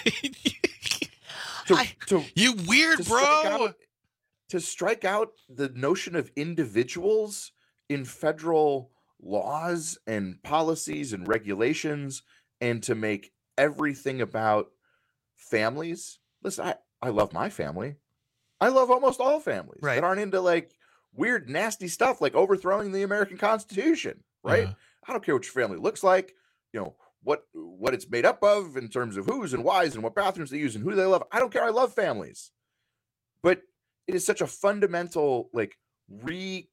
to, I, to you weird to bro strike out, to strike out the notion of individuals in federal laws and policies and regulations, and to make everything about families. Listen, I, I love my family. I love almost all families right. that aren't into like weird, nasty stuff like overthrowing the American Constitution, right? Yeah. I don't care what your family looks like, you know, what what it's made up of in terms of who's and whys and what bathrooms they use and who they love. I don't care. I love families. But it is such a fundamental like reordering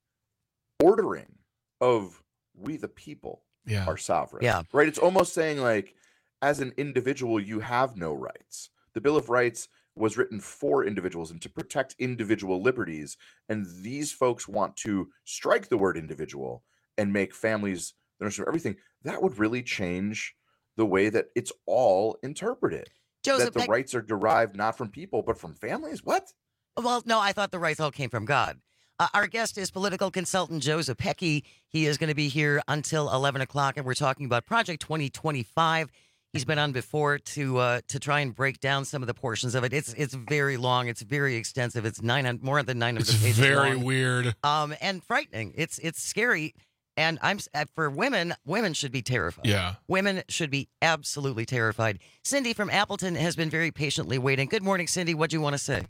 of we the people yeah. are sovereign. Yeah. Right? It's almost saying like, as an individual, you have no rights. The Bill of Rights was written for individuals and to protect individual liberties. And these folks want to strike the word individual and make families the notion of everything. That would really change the way that it's all interpreted. Joseph, that the rights are derived not from people, but from families. What? Well, no, I thought the rights all came from God. Uh, our guest is political consultant Joe Zepecki. He is going to be here until eleven o'clock, and we're talking about Project twenty twenty-five. He's been on before to uh, to try and break down some of the portions of it. It's it's very long. It's very extensive. It's nine more than nine hundred it's pages very long. weird. Um, and frightening. It's it's scary. And I'm for women. Women should be terrified. Yeah, women should be absolutely terrified. Cindy from Appleton has been very patiently waiting. Good morning, Cindy. What do you want to say?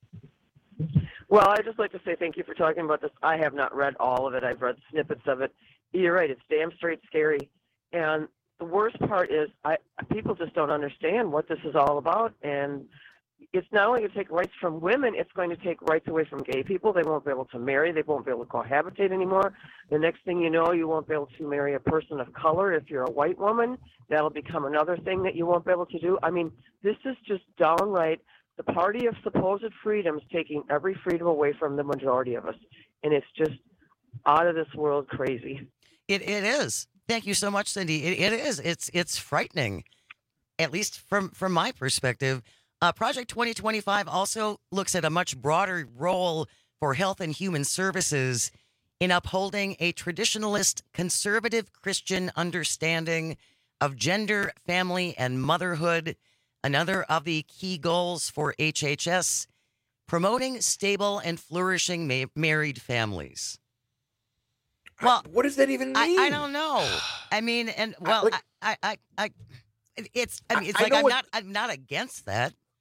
Well, I'd just like to say thank you for talking about this. I have not read all of it. I've read snippets of it. You're right. It's damn straight scary. And the worst part is I people just don't understand what this is all about. And it's not only going to take rights from women, it's going to take rights away from gay people. They won't be able to marry. They won't be able to cohabitate anymore. The next thing you know, you won't be able to marry a person of color if you're a white woman. That'll become another thing that you won't be able to do. I mean, this is just downright the party of supposed freedoms taking every freedom away from the majority of us. And it's just out of this world crazy. It It is. Thank you so much, Cindy. It, it is. It's it's frightening, at least from, from my perspective. Uh, Project twenty twenty-five also looks at a much broader role for health and human services in upholding a traditionalist, conservative Christian understanding of gender, family, and motherhood. Another of the key goals for H H S, promoting stable and flourishing ma- married families. Well, what does that even mean? I, I don't know. I mean, and well, I, like, I, I, I, I, it's. I mean, it's I like I'm what, not. I'm not against that.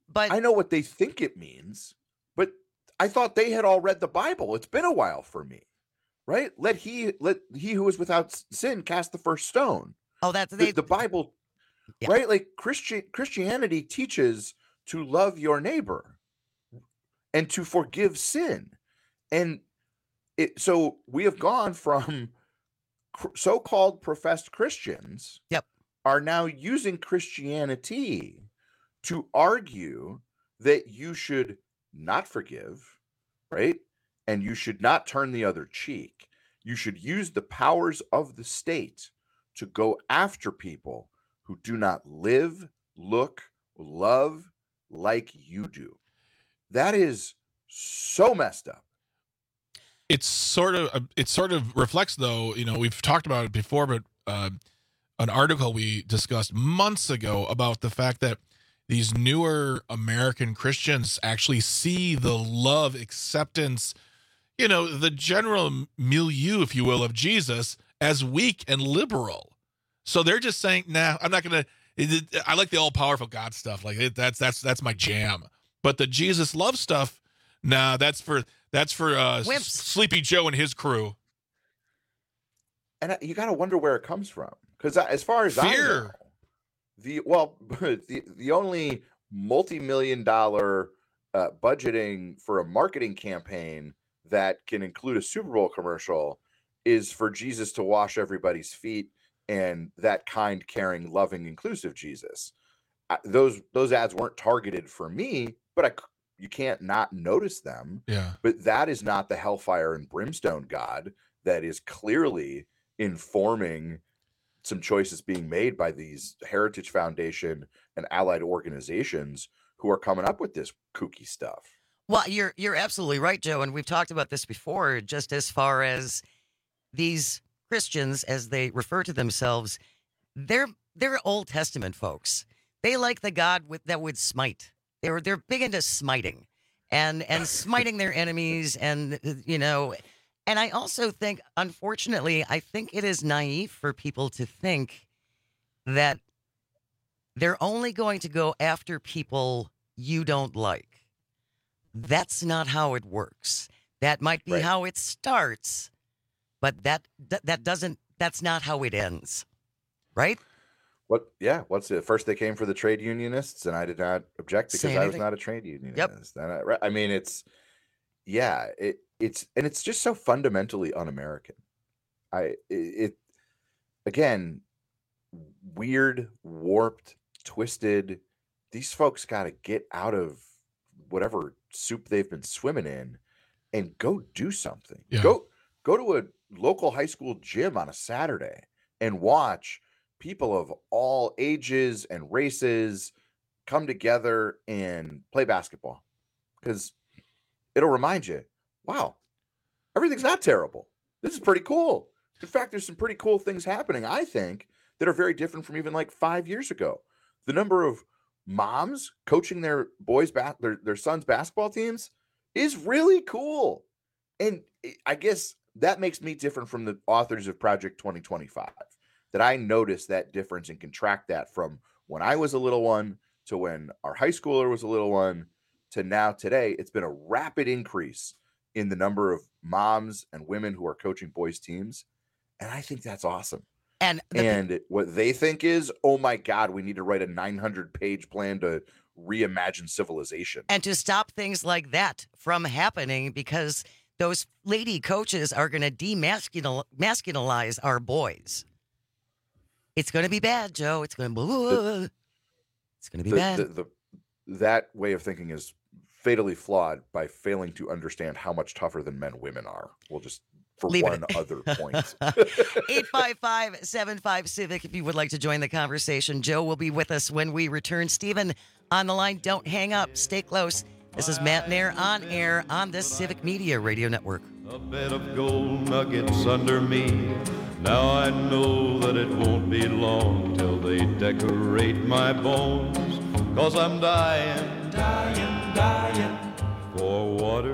But I know what they think it means, but I thought they had all read the Bible. It's been a while for me, right? Let he let he who is without sin cast the first stone. Oh, that's the, they, the Bible, yeah. right? Like Christian Christianity teaches to love your neighbor and to forgive sin, and it. So we have gone from so-called professed Christians, yep, are now using Christianity to argue that you should not forgive, right? And you should not turn the other cheek. You should use the powers of the state to go after people who do not live, look, love like you do. That is so messed up. It's sort of it sort of reflects, though, you know, we've talked about it before, but uh, an article we discussed months ago about the fact that these newer American Christians actually see the love, acceptance, you know, the general milieu, if you will, of Jesus as weak and liberal. So they're just saying, nah, I'm not going to, I like the all powerful God stuff. Like it, that's, that's, that's my jam. But the Jesus love stuff, nah, that's for, that's for uh, S- Sleepy Joe and his crew. And you got to wonder where it comes from. Because as far as Fear. I know, the well, the the only multi-million dollar uh, budgeting for a marketing campaign that can include a Super Bowl commercial is for Jesus to wash everybody's feet and that kind, caring, loving, inclusive Jesus. Uh, those those ads weren't targeted for me, but I you can't not notice them. Yeah. But that is not the hellfire and brimstone God that is clearly informing some choices being made by these Heritage Foundation and allied organizations who are coming up with this kooky stuff. Well, you're you're absolutely right, Joe, and we've talked about this before, just as far as these Christians, as they refer to themselves, they're they're Old Testament folks. They like the God with, that would smite. They're they're big into smiting and and smiting their enemies, and you know. And I also think, unfortunately, I think it is naive for people to think that they're only going to go after people you don't like. That's not how it works. That might be Right. how it starts, but that that doesn't. That's not how it ends, right? What? Yeah. What's it? First, they came for the trade unionists, and I did not object because Say I was anything. not a trade unionist. Yep. And I, right, I mean, it's yeah. It it's and it's just so fundamentally un-American. I it, it again weird, warped, twisted. These folks got to get out of whatever soup they've been swimming in and go do something. Yeah. Go go to a local high school gym on a Saturday and watch people of all ages and races come together and play basketball, because it'll remind you, wow, everything's not terrible. This is pretty cool. In fact, there's some pretty cool things happening, I think, that are very different from even like five years ago. The number of moms coaching their boys, ba- their, their sons' basketball teams is really cool. And I guess that makes me different from the authors of Project twenty twenty-five, that I notice that difference and can track that from when I was a little one to when our high schooler was a little one to now today. It's been a rapid increase in the number of moms and women who are coaching boys teams. And I think that's awesome. And the, And what they think is, oh my God, we need to write a nine hundred page plan to reimagine civilization. and to stop things like that from happening, because those lady coaches are going to demasculinize our boys. It's going to be bad, Joe. It's going to it's going to be The- bad. the- the- that way of thinking is fatally flawed by failing to understand how much tougher than men women are. We'll just, for Leave it one at- other point. eight five five, seven five, Civic if you would like to join the conversation. Joe will be with us when we return. Stephen on the line. Don't hang up. Stay close. This is Matt Nair on air on the Civic Media Radio Network. A bed of gold nuggets under me. Now I know that it won't be long till they decorate my bones. Cause I'm dying, dying, dying for water.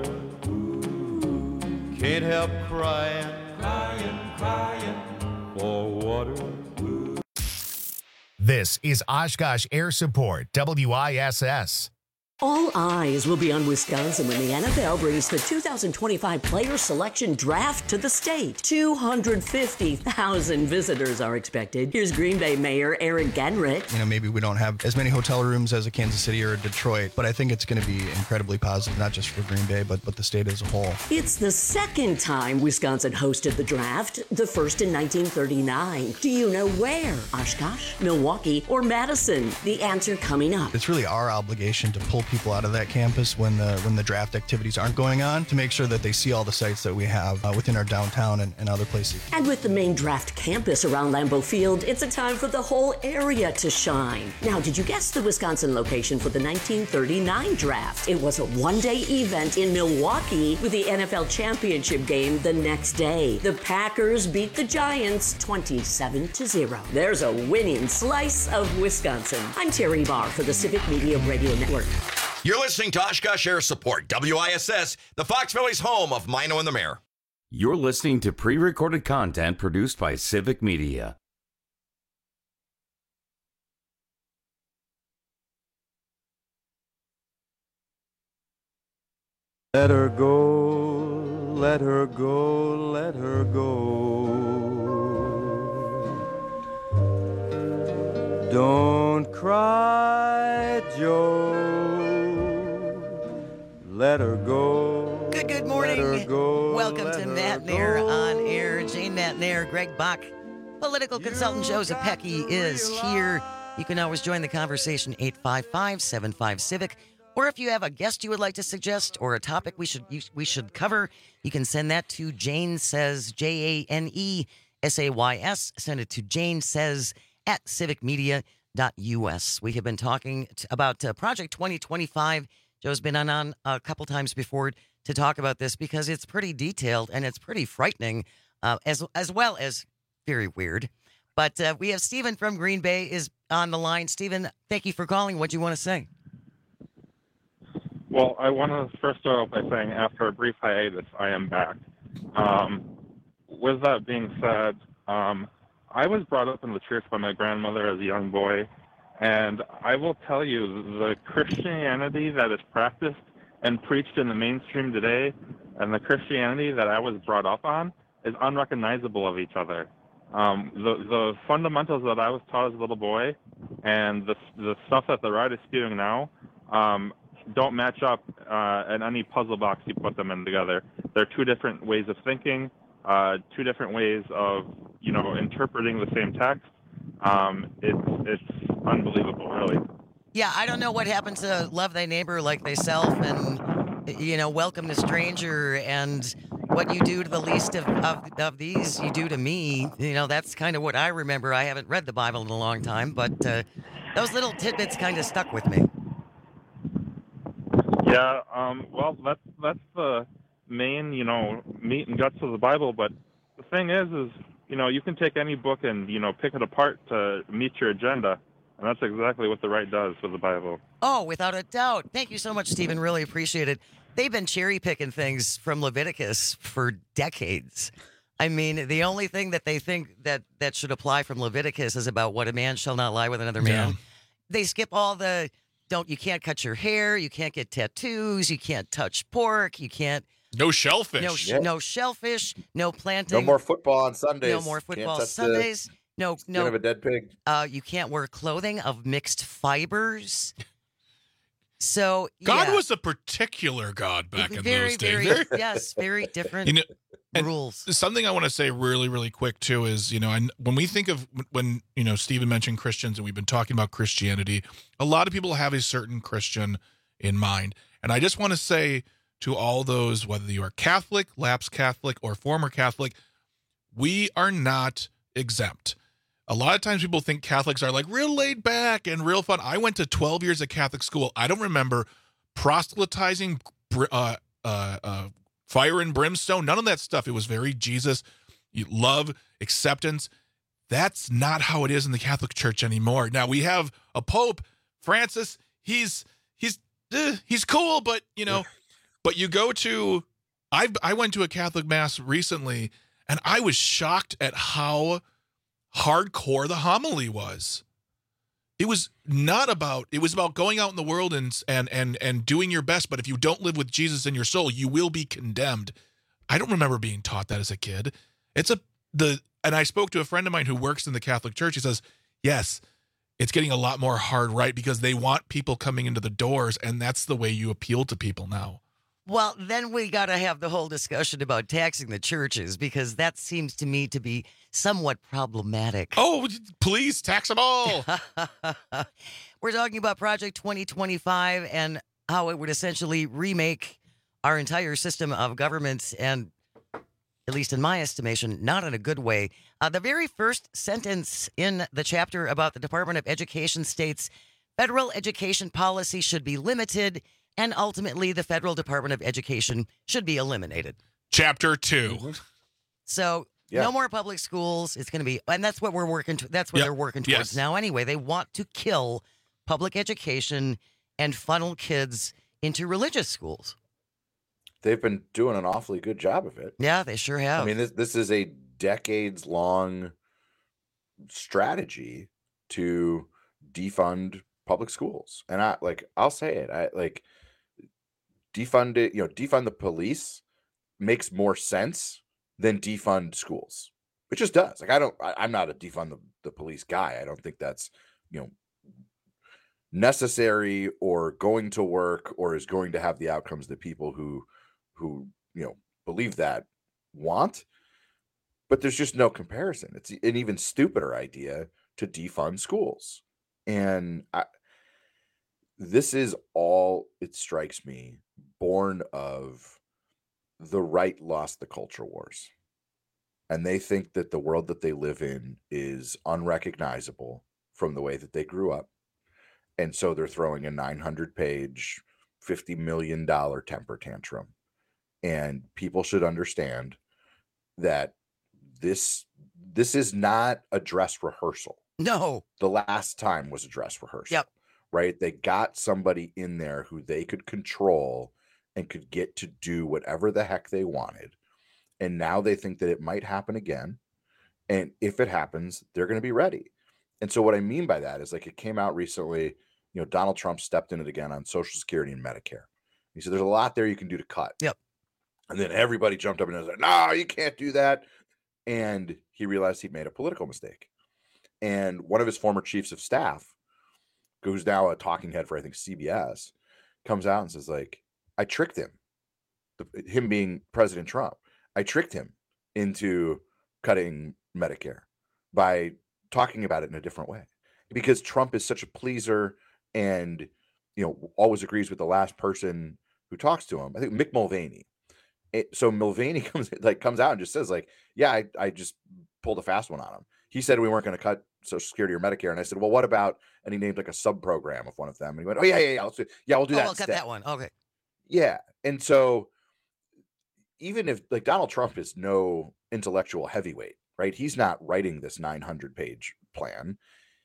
Can't help crying, crying, crying for water. This is Oshkosh Air Support, W I S S. All eyes will be on Wisconsin when the N F L brings the two thousand twenty-five Player Selection Draft to the state. two hundred fifty thousand visitors are expected. Here's Green Bay Mayor Eric Genrich. You know, maybe we don't have as many hotel rooms as a Kansas City or a Detroit, but I think it's going to be incredibly positive, not just for Green Bay, but, but the state as a whole. It's the second time Wisconsin hosted the draft, the first in nineteen thirty-nine. Do you know where? Oshkosh, Milwaukee, or Madison? The answer coming up. It's really our obligation to pull people out of that campus when the when the draft activities aren't going on to make sure that they see all the sites that we have uh, within our downtown and, and other places. And with the main draft campus around Lambeau Field, it's a time for the whole area to shine. Now, did you guess the Wisconsin location for the nineteen thirty-nine draft? It was a one-day event in Milwaukee with the N F L championship game the next day. The Packers beat the Giants twenty-seven to zero. There's a winning slice of Wisconsin. I'm Terry Barr for the Civic Media Radio Network. You're listening to Oshkosh Air Support, W I S S, the Fox Valley's home of Mino and the Mayor. You're listening to pre-recorded content produced by Civic Media. Let her go, let her go, let her go. Don't cry, Joe. Let her go. Good, good morning. Go, Welcome to Matt Nair on air. Jane Matt Nair, Greg Bach, political consultant Joseph Pecky is here. You can always join the conversation, eight five five, seven five, civic. Or if you have a guest you would like to suggest or a topic we should we should cover, you can send that to Jane Says, J A N E S A Y S. Send it to Jane Says at civic media dot U S. We have been talking t- about uh, Project twenty twenty-five. Joe's been on, on a couple times before to talk about this because it's pretty detailed and it's pretty frightening, uh, as as well as very weird. But uh, we have Stephen from Green Bay is on the line. Stephen, thank you for calling. What do you want to say? Well, I want to first start off by saying after a brief hiatus, I am back. Um, with that being said, um, I was brought up in the church by my grandmother as a young boy, and I will tell you, the Christianity that is practiced and preached in the mainstream today and the Christianity that I was brought up on is unrecognizable of each other. Um, the, the fundamentals that I was taught as a little boy and the, the stuff that the right is spewing now, um, don't match up uh, in any puzzle box you put them in together. They're two different ways of thinking, uh, two different ways of, you know, interpreting the same text. Um, it's it's unbelievable, really. Yeah, I don't know what happened to love thy neighbor like thyself and, you know, welcome the stranger and what you do to the least of, of, of these, you do to me. You know, that's kind of what I remember. I haven't read the Bible in a long time, but uh, those little tidbits kind of stuck with me. Yeah, um, well, that's that's the main, you know, meat and guts of the Bible. But the thing is, is you know, you can take any book and you know pick it apart to meet your agenda, and that's exactly what the right does with the Bible. Oh, without a doubt. Thank you so much, Stephen. Really appreciate it. They've been cherry picking things from Leviticus for decades. I mean, the only thing that they think that that should apply from Leviticus is about what a man shall not lie with another man. Yeah. They skip all the. Don't you can't cut your hair, you can't get tattoos, you can't touch pork, you can't no shellfish, no, sh- Yeah. no shellfish, no planting, No more football on Sundays. no more Can't football touch Sundays, the no skin no. of a dead pig. Uh, you can't wear clothing of mixed fibers. So God yeah. was a particular God back in very, those days. very yes, very different You know, and rules. Something I want to say really, really quick too is, you know, and when we think of when you know Stephen mentioned Christians and we've been talking about Christianity, a lot of people have a certain Christian in mind, and I just want to say to all those, whether you are Catholic, lapsed Catholic, or former Catholic, we are not exempt. A lot of times people think Catholics are like real laid back and real fun. I went to twelve years of Catholic school. I don't remember proselytizing, uh, uh, uh, fire and brimstone, none of that stuff. It was very Jesus, love, acceptance. That's not how it is in the Catholic Church anymore. Now we have a Pope, Francis. He's he's eh, he's cool, but you know, but you go to, I I went to a Catholic mass recently, and I was shocked at how hardcore the homily was. It was not about, it was about going out in the world and, and, and, and doing your best. But if you don't live with Jesus in your soul, you will be condemned. I don't remember being taught that as a kid. It's a, the, and I spoke to a friend of mine who works in the Catholic Church. He says, yes, it's getting a lot more hard right because they want people coming into the doors. And that's the way you appeal to people now. Well, then we got to have the whole discussion about taxing the churches because that seems to me to be somewhat problematic. Oh, please tax them all. We're talking about Project twenty twenty-five and how it would essentially remake our entire system of government and, at least in my estimation, not in a good way. Uh, the very first sentence in the chapter about the Department of Education states, federal education policy should be limited and ultimately, the federal Department of Education should be eliminated. Chapter two. So Yeah. no more public schools. It's going to be, and that's what we're working. To, that's what Yep. they're working towards Yes. now. Anyway, they want to kill public education and funnel kids into religious schools. They've been doing an awfully good job of it. Yeah, they sure have. I mean, this this is a decades long strategy to defund public schools, and I like I'll say it. I like. Defund it, you know, defund the police makes more sense than defund schools. It just does. Like, I don't, I, I'm not a defund the, the police guy. I don't think that's, you know, necessary or going to work or is going to have the outcomes that people who, who, you know, believe that want. But there's just no comparison. It's an even stupider idea to defund schools. And I, this is all, it strikes me, born of the right lost the culture wars. And they think that the world that they live in is unrecognizable from the way that they grew up. And so they're throwing a nine hundred page, fifty million dollars temper tantrum. And people should understand that this this is not a dress rehearsal. No. The last time was a dress rehearsal. Yep. Right? They got somebody in there who they could control and could get to do whatever the heck they wanted. And now they think that it might happen again. And if it happens, they're going to be ready. And so what I mean by that is, like, it came out recently, you know, Donald Trump stepped in it again on Social Security and Medicare. He said, there's a lot there you can do to cut. Yep. And then everybody jumped up and was like, no, you can't do that. And he realized he'd made a political mistake. And one of his former chiefs of staff, who's now a talking head for, I think, C B S, comes out and says, like, I tricked him, the, him being President Trump. I tricked him into cutting Medicare by talking about it in a different way, because Trump is such a pleaser and, you know, always agrees with the last person who talks to him. I think Mick Mulvaney. It, so Mulvaney comes like comes out and just says, like, yeah, I, I just pulled a fast one on him. He said we weren't going to cut Social Security or Medicare, and I said, well, what about? And he named like a sub program of one of them, and he went, oh yeah, yeah, yeah, let's do, yeah, we'll do oh, that. I'll instead. cut that one. Okay. Yeah, and so even if, like, Donald Trump is no intellectual heavyweight, right? He's not writing this nine hundred page plan.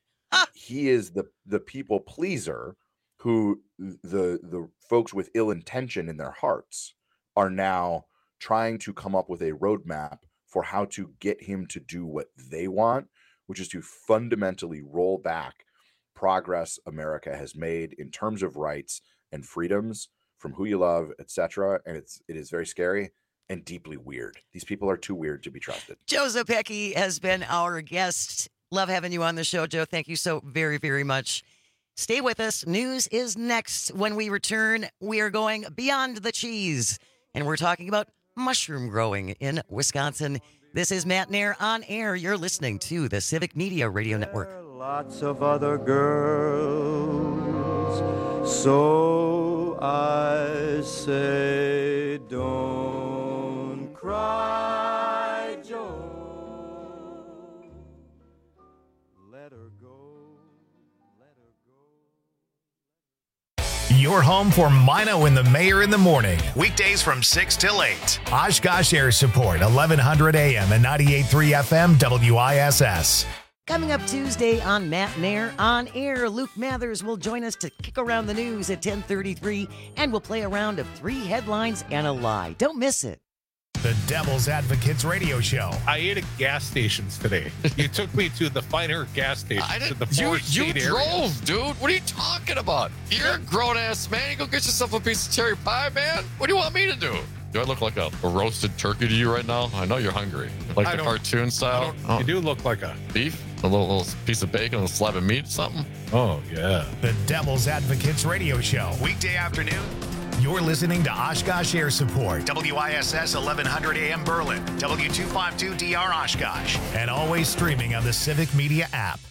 He is the the people pleaser who the the folks with ill intention in their hearts are now trying to come up with a roadmap for how to get him to do what they want, which is to fundamentally roll back progress America has made in terms of rights and freedoms from who you love, et cetera. And it's it is very scary and deeply weird. These people are too weird to be trusted. Joe Zepecki has been our guest. Love having you on the show, Joe. Thank you so very, very much. Stay with us. News is next. When we return, we are going beyond the cheese, and we're talking about mushroom growing in Wisconsin. This is Matt Nair on air. You're listening to the Civic Media Radio Network. Lots of other girls, so I say don't cry, Joe. Let her go, let her go. Your home for Mino and the Mayor in the morning. Weekdays from six till eight. Oshkosh Air Support, eleven hundred A M and ninety-eight point three F M W I S S. Coming up Tuesday on Matt Nair on air, Luke Mathers will join us to kick around the news at ten thirty-three, and we'll play a round of three headlines and a lie. Don't miss it. The Devil's Advocates Radio Show. I ate at gas stations today. You took me to the finer gas stations I in didn't, the you four you state area. drove, dude. What are you talking about? You're a grown ass man. You go get yourself a piece of cherry pie, man. What do you want me to do? Do I look like a, a roasted turkey to you right now? I know you're hungry. Like I the don't- cartoon style. You do look like a beef, a little, little piece of bacon, a slab of meat, something. Oh yeah. The Devil's Advocates Radio Show. Weekday afternoon. You're listening to Oshkosh Air Support. W I S S eleven hundred A M Berlin. W two fifty-two D R Oshkosh. And always streaming on the Civic Media app.